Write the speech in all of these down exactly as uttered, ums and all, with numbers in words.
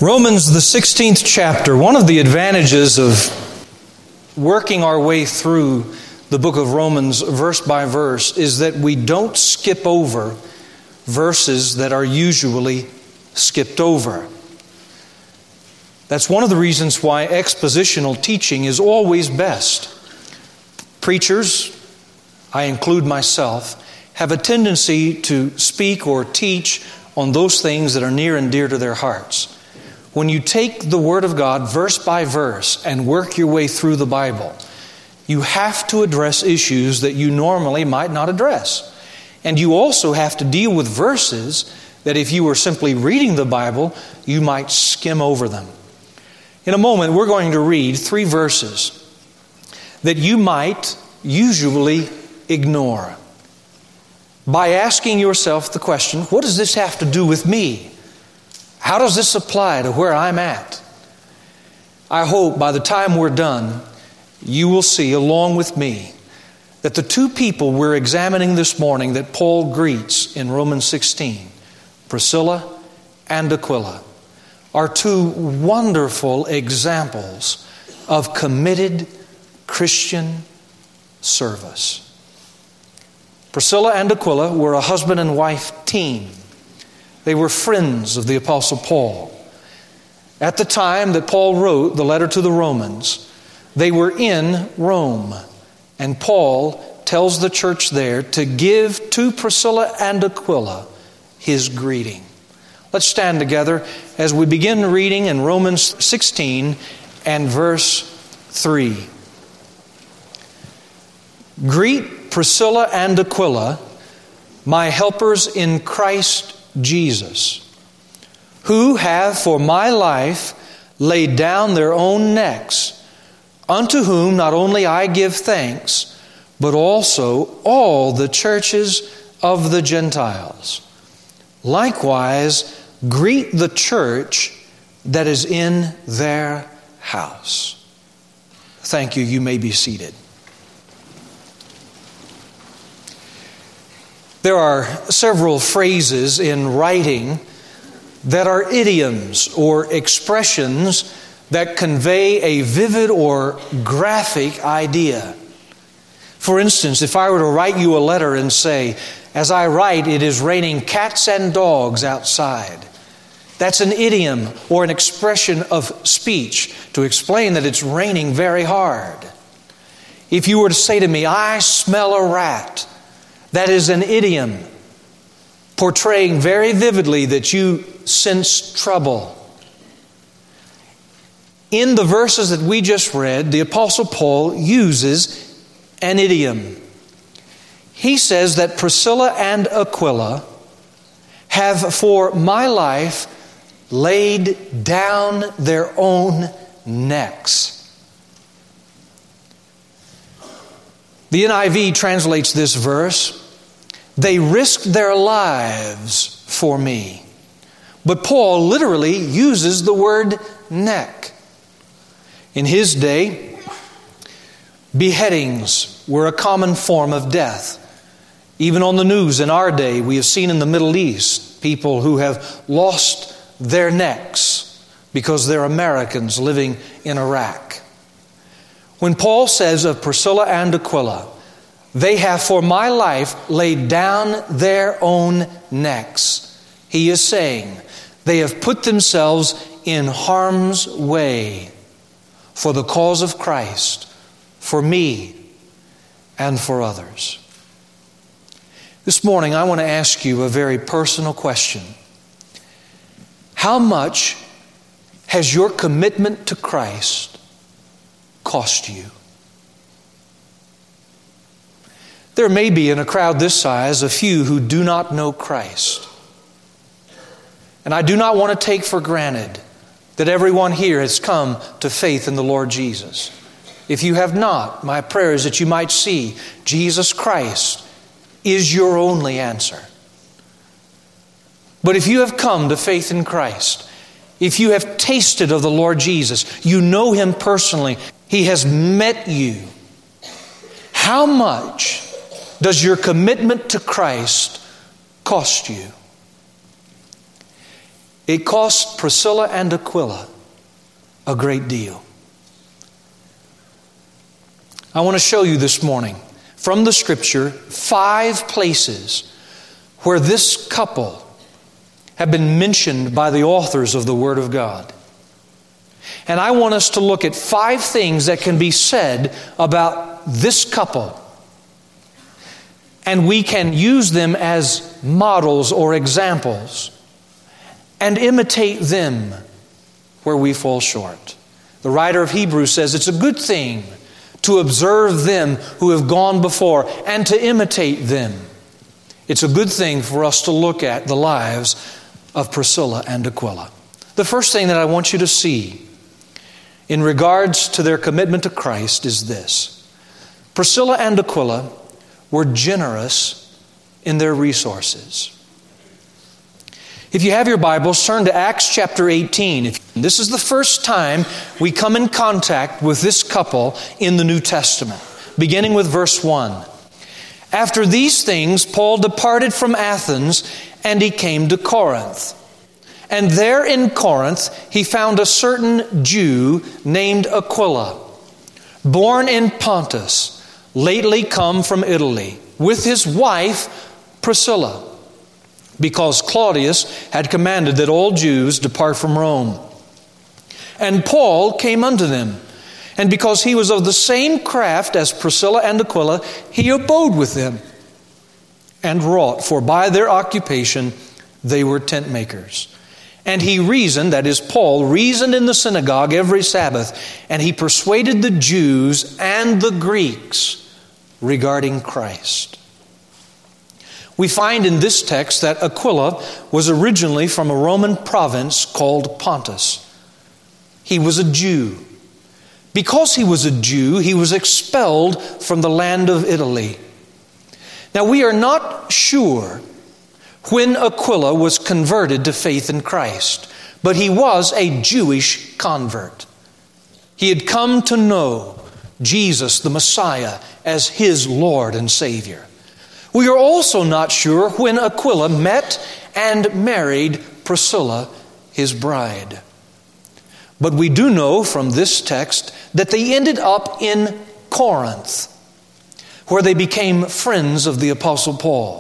Romans, the sixteenth chapter. One of the advantages of working our way through the book of Romans verse by verse is that we don't skip over verses that are usually skipped over. That's one of the reasons why expositional teaching is always best. Preachers, I include myself, have a tendency to speak or teach on those things that are near and dear to their hearts. When you take the Word of God verse by verse and work your way through the Bible, you have to address issues that you normally might not address. And you also have to deal with verses that if you were simply reading the Bible, you might skim over them. In a moment, we're going to read three verses that you might usually ignore by asking yourself the question, what does this have to do with me? How does this apply to where I'm at? I hope by the time we're done, you will see along with me that the two people we're examining this morning that Paul greets in Romans sixteen, Priscilla and Aquila, are two wonderful examples of committed Christian service. Priscilla and Aquila were a husband and wife team. They were friends of the Apostle Paul. At the time that Paul wrote the letter to the Romans, they were in Rome. And Paul tells the church there to give to Priscilla and Aquila his greeting. Let's stand together as we begin reading in Romans sixteen and verse three. Greet Priscilla and Aquila, my helpers in Christ Jesus, who have for my life laid down their own necks, unto whom not only I give thanks, but also all the churches of the Gentiles. Likewise, greet the church that is in their house. Thank you. You may be seated. There are several phrases in writing that are idioms or expressions that convey a vivid or graphic idea. For instance, if I were to write you a letter and say, as I write, it is raining cats and dogs outside. That's an idiom or an expression of speech to explain that it's raining very hard. If you were to say to me, I smell a rat, that is an idiom portraying very vividly that you sense trouble. In the verses that we just read, the Apostle Paul uses an idiom. He says that Priscilla and Aquila have for my life laid down their own necks. The N I V translates this verse, they risked their lives for me. But Paul literally uses the word neck. In his day, beheadings were a common form of death. Even on the news in our day, we have seen in the Middle East people who have lost their necks because they're Americans living in Iraq. When Paul says of Priscilla and Aquila, they have for my life laid down their own necks, he is saying they have put themselves in harm's way for the cause of Christ, for me, and for others. This morning, I want to ask you a very personal question. How much has your commitment to Christ cost you? There may be in a crowd this size a few who do not know Christ. And I do not want to take for granted that everyone here has come to faith in the Lord Jesus. If you have not, my prayer is that you might see Jesus Christ is your only answer. But if you have come to faith in Christ, if you have tasted of the Lord Jesus, you know Him personally, He has met you, how much does your commitment to Christ cost you? It cost Priscilla and Aquila a great deal. I want to show you this morning from the Scripture five places where this couple have been mentioned by the authors of the Word of God. And I want us to look at five things that can be said about this couple. And we can use them as models or examples and imitate them where we fall short. The writer of Hebrews says it's a good thing to observe them who have gone before and to imitate them. It's a good thing for us to look at the lives of Priscilla and Aquila. The first thing that I want you to see in regards to their commitment to Christ is this. Priscilla and Aquila were generous in their resources. If you have your Bibles, turn to Acts chapter eighteen. This is the first time we come in contact with this couple in the New Testament, beginning with verse one. After these things, Paul departed from Athens, and he came to Corinth. And there in Corinth, he found a certain Jew named Aquila, born in Pontus, lately come from Italy, with his wife Priscilla, because Claudius had commanded that all Jews depart from Rome. And Paul came unto them, and because he was of the same craft as Priscilla and Aquila, he abode with them and wrought, for by their occupation they were tent makers. And he reasoned, that is, Paul reasoned in the synagogue every Sabbath, and he persuaded the Jews and the Greeks regarding Christ. We find in this text that Aquila was originally from a Roman province called Pontus. He was a Jew. Because he was a Jew, he was expelled from the land of Italy. Now, we are not sure when Aquila was converted to faith in Christ, but he was a Jewish convert. He had come to know Jesus, the Messiah, as his Lord and Savior. We are also not sure when Aquila met and married Priscilla, his bride. But we do know from this text that they ended up in Corinth, where they became friends of the Apostle Paul.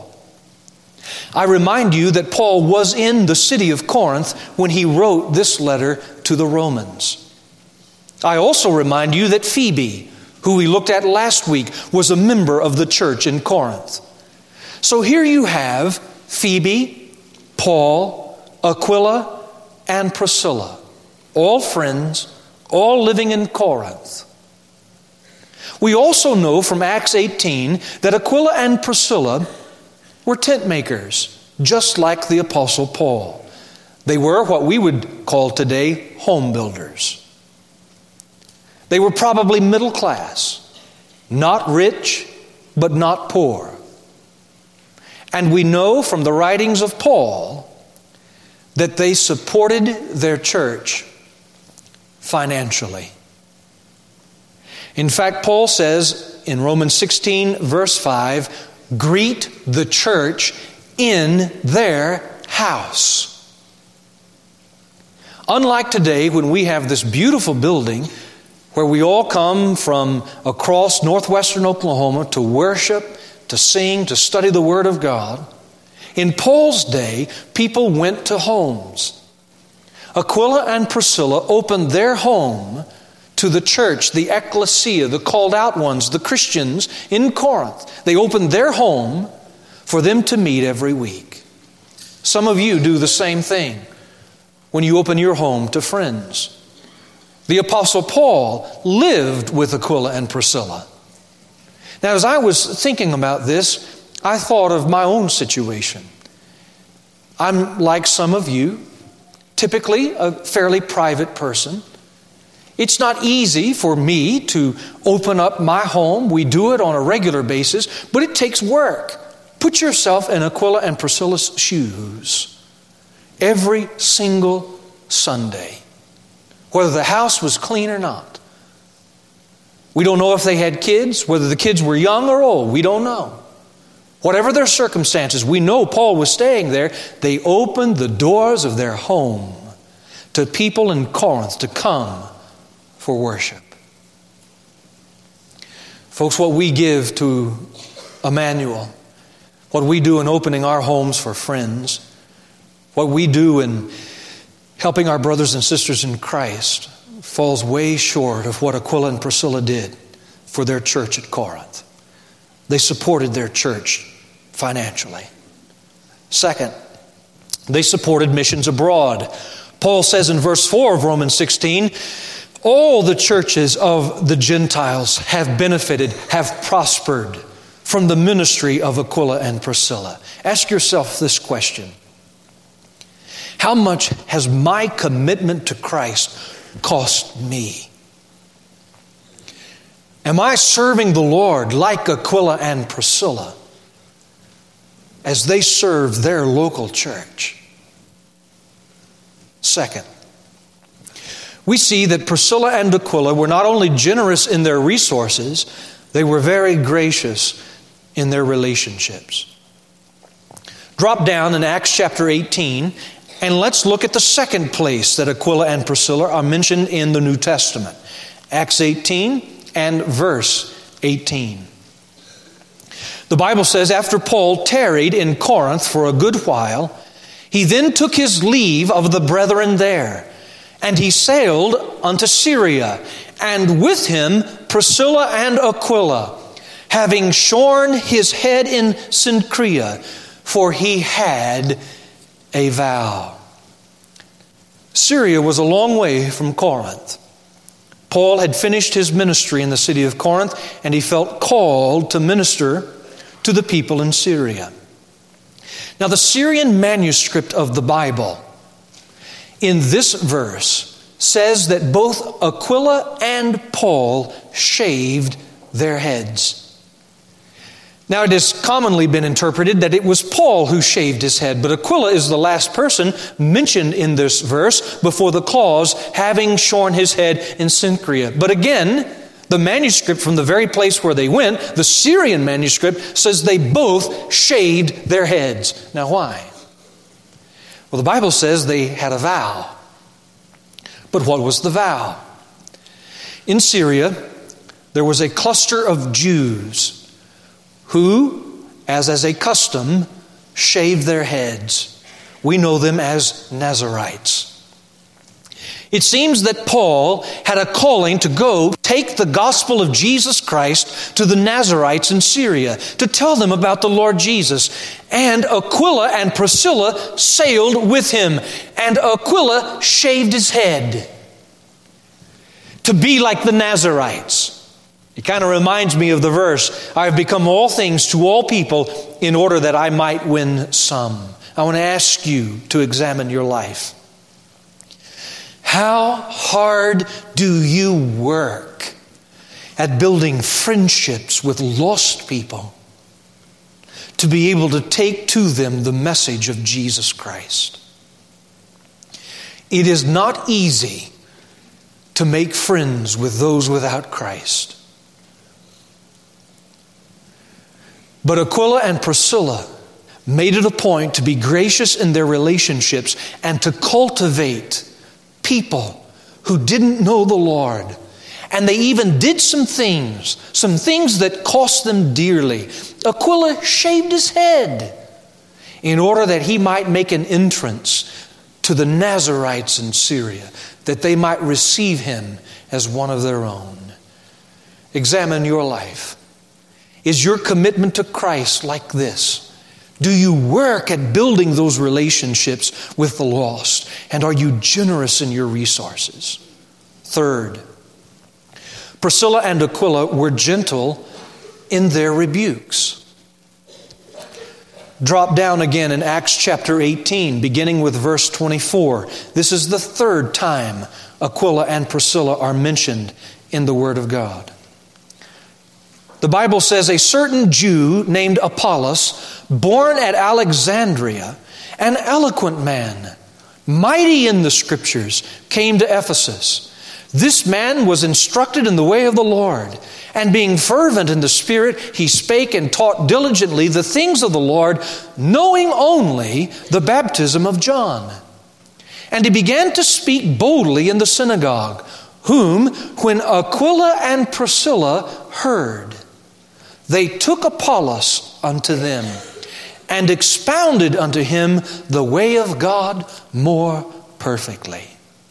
I remind you that Paul was in the city of Corinth when he wrote this letter to the Romans. I also remind you that Phoebe, who we looked at last week, was a member of the church in Corinth. So here you have Phoebe, Paul, Aquila, and Priscilla, all friends, all living in Corinth. We also know from Acts eighteen that Aquila and Priscilla were tent makers, just like the Apostle Paul. They were what we would call today home builders. They were probably middle class, not rich, but not poor. And we know from the writings of Paul that they supported their church financially. In fact, Paul says in Romans sixteen, verse five, greet the church in their house. Unlike today, when we have this beautiful building where we all come from across northwestern Oklahoma to worship, to sing, to study the Word of God, in Paul's day, people went to homes. Aquila and Priscilla opened their home to the church, the ecclesia, the called out ones, the Christians in Corinth. They opened their home for them to meet every week. Some of you do the same thing when you open your home to friends. The Apostle Paul lived with Aquila and Priscilla. Now, as I was thinking about this, I thought of my own situation. I'm like some of you, typically a fairly private person. It's not easy for me to open up my home. We do it on a regular basis, but it takes work. Put yourself in Aquila and Priscilla's shoes every single Sunday, whether the house was clean or not. We don't know if they had kids, whether the kids were young or old. We don't know. Whatever their circumstances, we know Paul was staying there. They opened the doors of their home to people in Corinth to come for worship. Folks, what we give to Emmanuel, what we do in opening our homes for friends, what we do in helping our brothers and sisters in Christ falls way short of what Aquila and Priscilla did for their church at Corinth. They supported their church financially. Second, they supported missions abroad. Paul says in verse four of Romans sixteen, all the churches of the Gentiles have benefited, have prospered from the ministry of Aquila and Priscilla. Ask yourself this question. How much has my commitment to Christ cost me? Am I serving the Lord like Aquila and Priscilla as they serve their local church? Second, we see that Priscilla and Aquila were not only generous in their resources, they were very gracious in their relationships. Drop down in Acts chapter eighteen, and let's look at the second place that Aquila and Priscilla are mentioned in the New Testament. Acts eighteen and verse eighteen. The Bible says, after Paul tarried in Corinth for a good while, he then took his leave of the brethren there, and he sailed unto Syria, and with him Priscilla and Aquila, having shorn his head in Cenchrea, for he had a vow. Syria was a long way from Corinth. Paul had finished his ministry in the city of Corinth, and he felt called to minister to the people in Syria. Now, the Syrian manuscript of the Bible in this verse says that both Aquila and Paul shaved their heads. Now, it has commonly been interpreted that it was Paul who shaved his head, but Aquila is the last person mentioned in this verse before the clause, having shorn his head in Cenchrea. But again, the manuscript from the very place where they went, the Syrian manuscript, says they both shaved their heads. Now, why? Well, the Bible says they had a vow. But what was the vow? In Syria, there was a cluster of Jews who, as as a custom, shaved their heads. We know them as Nazarites. It seems that Paul had a calling to go take the gospel of Jesus Christ to the Nazarites in Syria, to tell them about the Lord Jesus. And Aquila and Priscilla sailed with him, and Aquila shaved his head to be like the Nazarites. It kind of reminds me of the verse, I have become all things to all people in order that I might win some. I want to ask you to examine your life. How hard do you work at building friendships with lost people to be able to take to them the message of Jesus Christ? It is not easy to make friends with those without Christ. But Aquila and Priscilla made it a point to be gracious in their relationships and to cultivate people who didn't know the Lord. And they even did some things, some things that cost them dearly. Aquila shaved his head in order that he might make an entrance to the Nazarites in Syria, that they might receive him as one of their own. Examine your life. Is your commitment to Christ like this? Do you work at building those relationships with the lost? And are you generous in your resources? Third, Priscilla and Aquila were gentle in their rebukes. Drop down again in Acts chapter eighteen, beginning with verse twenty-four. This is the third time Aquila and Priscilla are mentioned in the Word of God. The Bible says, a certain Jew named Apollos, born at Alexandria, an eloquent man, mighty in the Scriptures, came to Ephesus. This man was instructed in the way of the Lord, and being fervent in the Spirit, he spake and taught diligently the things of the Lord, knowing only the baptism of John. And he began to speak boldly in the synagogue, whom, when Aquila and Priscilla heard, they took Apollos unto them, and expounded unto him the way of God more perfectly.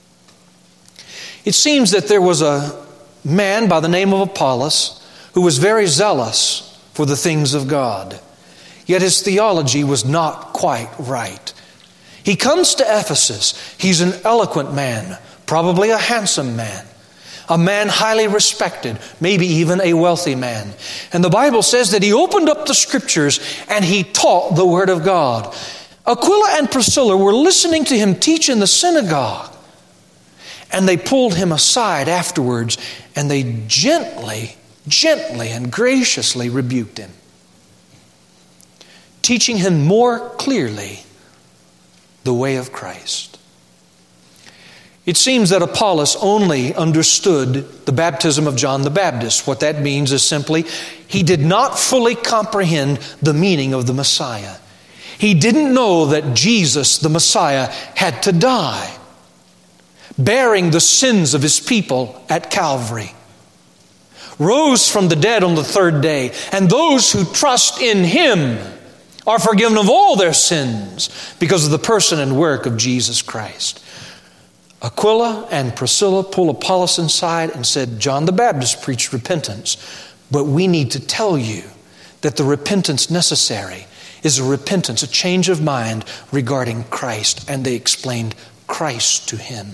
It seems that there was a man by the name of Apollos who was very zealous for the things of God. Yet his theology was not quite right. He comes to Ephesus. He's an eloquent man, probably a handsome man, a man highly respected, maybe even a wealthy man. And the Bible says that he opened up the Scriptures and he taught the Word of God. Aquila and Priscilla were listening to him teach in the synagogue. And they pulled him aside afterwards, and they gently, gently and graciously rebuked him, teaching him more clearly the way of Christ. It seems that Apollos only understood the baptism of John the Baptist. What that means is simply, he did not fully comprehend the meaning of the Messiah. He didn't know that Jesus, the Messiah, had to die, bearing the sins of his people at Calvary, rose from the dead on the third day, and those who trust in him are forgiven of all their sins because of the person and work of Jesus Christ. Aquila and Priscilla pulled Apollos aside and said, John the Baptist preached repentance, but we need to tell you that the repentance necessary is a repentance, a change of mind regarding Christ. And they explained Christ to him.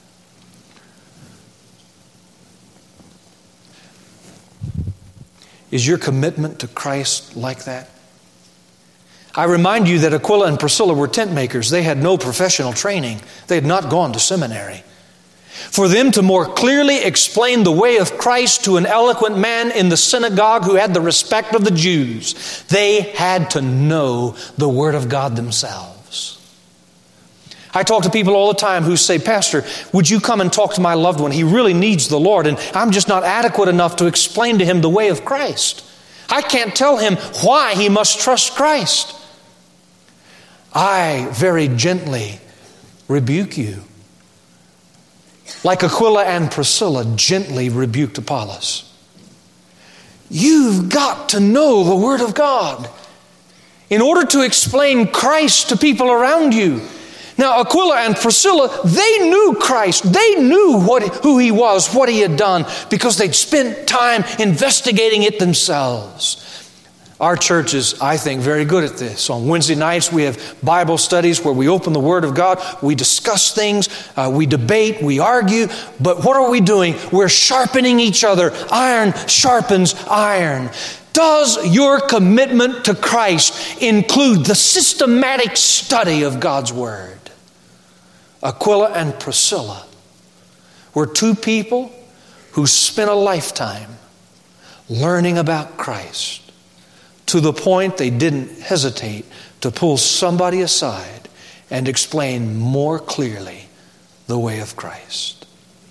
Is your commitment to Christ like that? I remind you that Aquila and Priscilla were tent makers. They had no professional training. They had not gone to seminary. For them to more clearly explain the way of Christ to an eloquent man in the synagogue who had the respect of the Jews, they had to know the Word of God themselves. I talk to people all the time who say, Pastor, would you come and talk to my loved one? He really needs the Lord, and I'm just not adequate enough to explain to him the way of Christ. I can't tell him why he must trust Christ. I very gently rebuke you, like Aquila and Priscilla gently rebuked Apollos. You've got to know the Word of God in order to explain Christ to people around you. Now, Aquila and Priscilla, they knew Christ. They knew what, who He was, what He had done, because they'd spent time investigating it themselves. Our church is, I think, very good at this. On Wednesday nights, we have Bible studies where we open the Word of God. We discuss things. Uh, we debate. We argue. But what are we doing? We're sharpening each other. Iron sharpens iron. Does your commitment to Christ include the systematic study of God's Word? Aquila and Priscilla were two people who spent a lifetime learning about Christ, to the point they didn't hesitate to pull somebody aside and explain more clearly the way of Christ.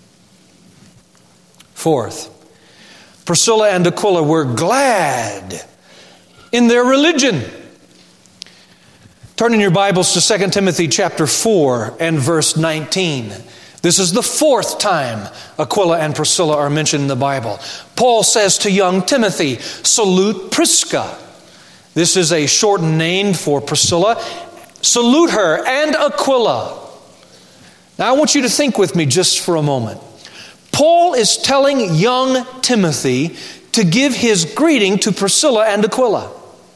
Fourth, Priscilla and Aquila were glad in their religion. Turn in your Bibles to Second Timothy chapter four and verse nineteen. This is the fourth time Aquila and Priscilla are mentioned in the Bible. Paul says to young Timothy, salute Prisca. This is a shortened name for Priscilla. Salute her and Aquila. Now I want you to think with me just for a moment. Paul is telling young Timothy to give his greeting to Priscilla and Aquila.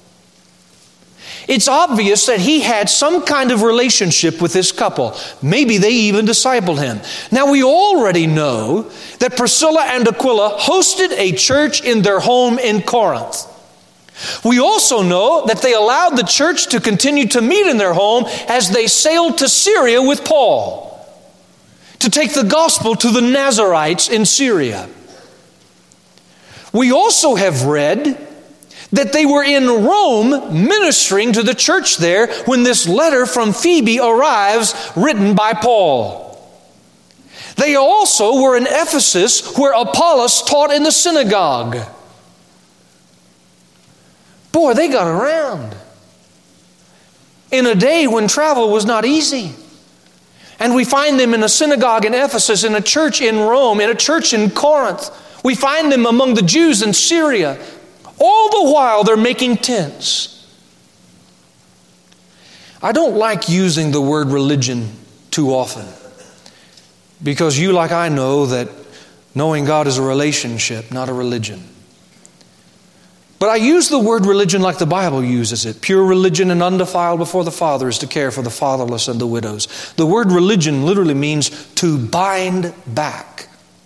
It's obvious that he had some kind of relationship with this couple. Maybe they even discipled him. Now we already know that Priscilla and Aquila hosted a church in their home in Corinth. We also know that they allowed the church to continue to meet in their home as they sailed to Syria with Paul to take the gospel to the Nazarites in Syria. We also have read that they were in Rome ministering to the church there when this letter from Phoebe arrives, written by Paul. They also were in Ephesus, where Apollos taught in the synagogue. Boy, they got around in a day when travel was not easy. And we find them in a synagogue in Ephesus, in a church in Rome, in a church in Corinth. We find them among the Jews in Syria. All the while they're making tents. I don't like using the word religion too often, because you, like I, know that knowing God is a relationship, not a religion. But I use the word religion like the Bible uses it. Pure religion and undefiled before the Father is to care for the fatherless and the widows. The word religion literally means to bind back.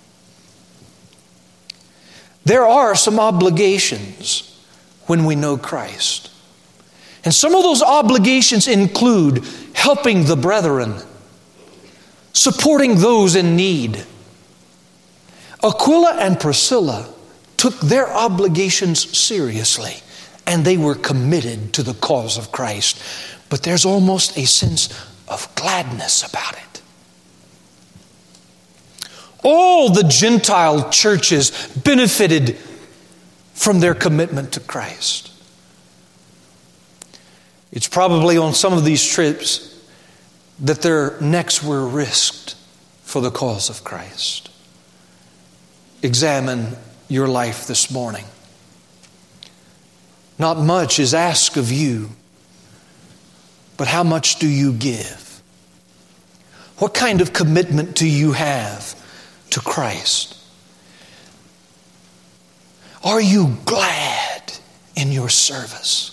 There are some obligations when we know Christ. And some of those obligations include helping the brethren, supporting those in need. Aquila and Priscilla took their obligations seriously, and they were committed to the cause of Christ. But there's almost a sense of gladness about it. All the Gentile churches benefited from their commitment to Christ. It's probably on some of these trips that their necks were risked for the cause of Christ. Examine your life this morning. Not much is asked of you, but how much do you give? What kind of commitment do you have to Christ? Are you glad in your service?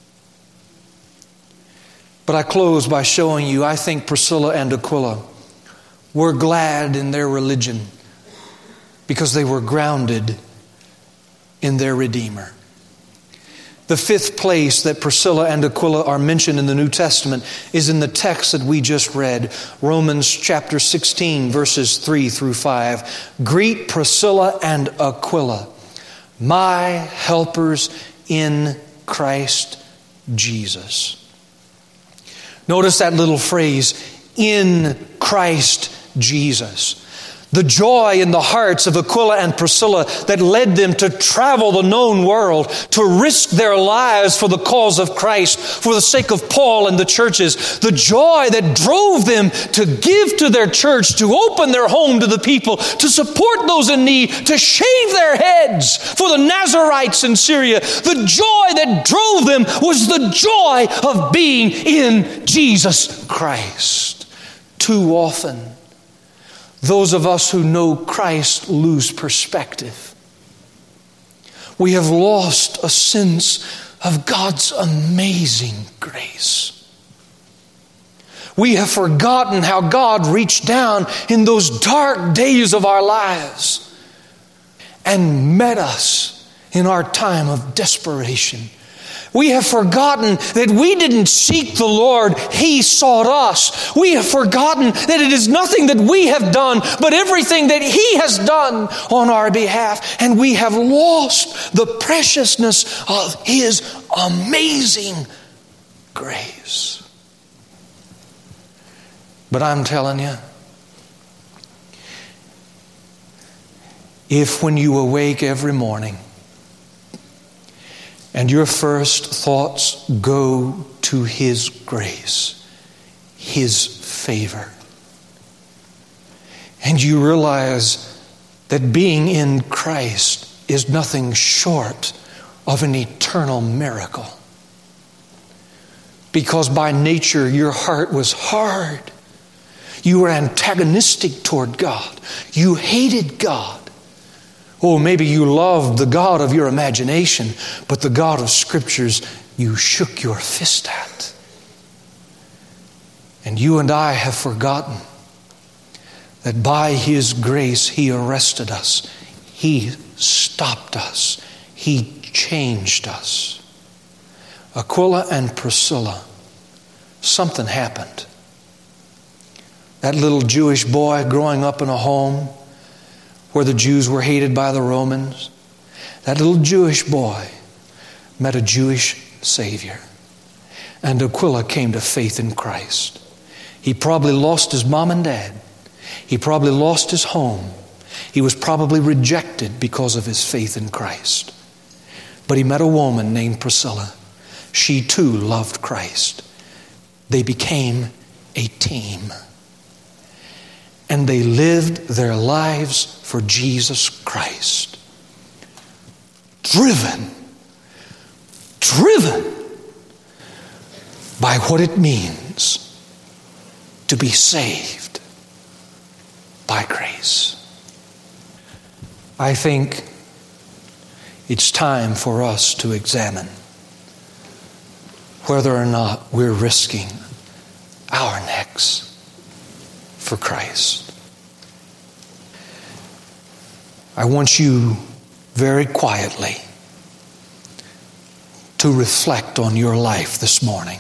But I close by showing you, I think Priscilla and Aquila were glad in their religion because they were grounded in their Redeemer. The fifth place that Priscilla and Aquila are mentioned in the New Testament is in the text that we just read, Romans chapter sixteen, verses three through five. Greet Priscilla and Aquila, my helpers in Christ Jesus. Notice that little phrase, in Christ Jesus. The joy in the hearts of Aquila and Priscilla that led them to travel the known world, to risk their lives for the cause of Christ, for the sake of Paul and the churches. The joy that drove them to give to their church, to open their home to the people, to support those in need, to shave their heads for the Nazarites in Syria. The joy that drove them was the joy of being in Jesus Christ. Too often, those of us who know Christ lose perspective. We have lost a sense of God's amazing grace. We have forgotten how God reached down in those dark days of our lives and met us in our time of desperation. We have forgotten that we didn't seek the Lord, He sought us. We have forgotten that it is nothing that we have done, but everything that He has done on our behalf. And we have lost the preciousness of His amazing grace. But I'm telling you, if when you awake every morning, and your first thoughts go to His grace, His favor, and you realize that being in Christ is nothing short of an eternal miracle, because by nature your heart was hard. You were antagonistic toward God. You hated God. Oh, maybe you loved the God of your imagination, but the God of Scriptures you shook your fist at. And you and I have forgotten that by His grace He arrested us. He stopped us. He changed us. Aquila and Priscilla, something happened. That little Jewish boy growing up in a home where the Jews were hated by the Romans, that little Jewish boy met a Jewish Savior. And Aquila came to faith in Christ. He probably lost his mom and dad. He probably lost his home. He was probably rejected because of his faith in Christ. But he met a woman named Priscilla. She too loved Christ. They became a team. And they lived their lives for Jesus Christ. Driven, driven by what it means to be saved by grace. I think it's time for us to examine whether or not we're risking our necks for Christ. I want you very quietly to reflect on your life this morning.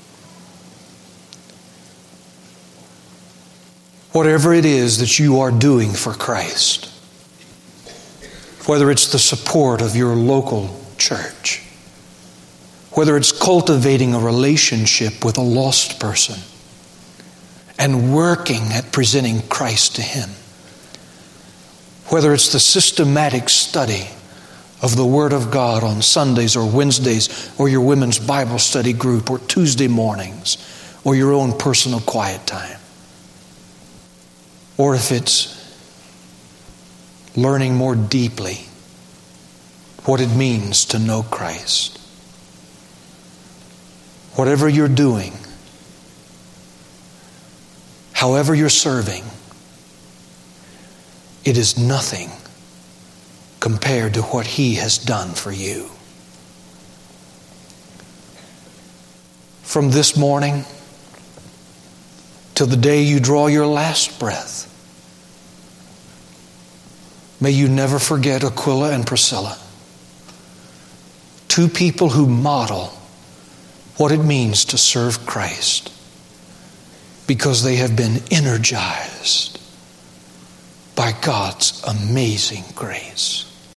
Whatever it is that you are doing for Christ, whether it's the support of your local church, whether it's cultivating a relationship with a lost person and working at presenting Christ to him, whether it's the systematic study of the Word of God on Sundays or Wednesdays, or your women's Bible study group, or Tuesday mornings, or your own personal quiet time, or if it's learning more deeply what it means to know Christ. Whatever you're doing, however you're serving, it is nothing compared to what He has done for you. From this morning till the day you draw your last breath, may you never forget Aquila and Priscilla, two people who model what it means to serve Christ because they have been energized by God's amazing grace.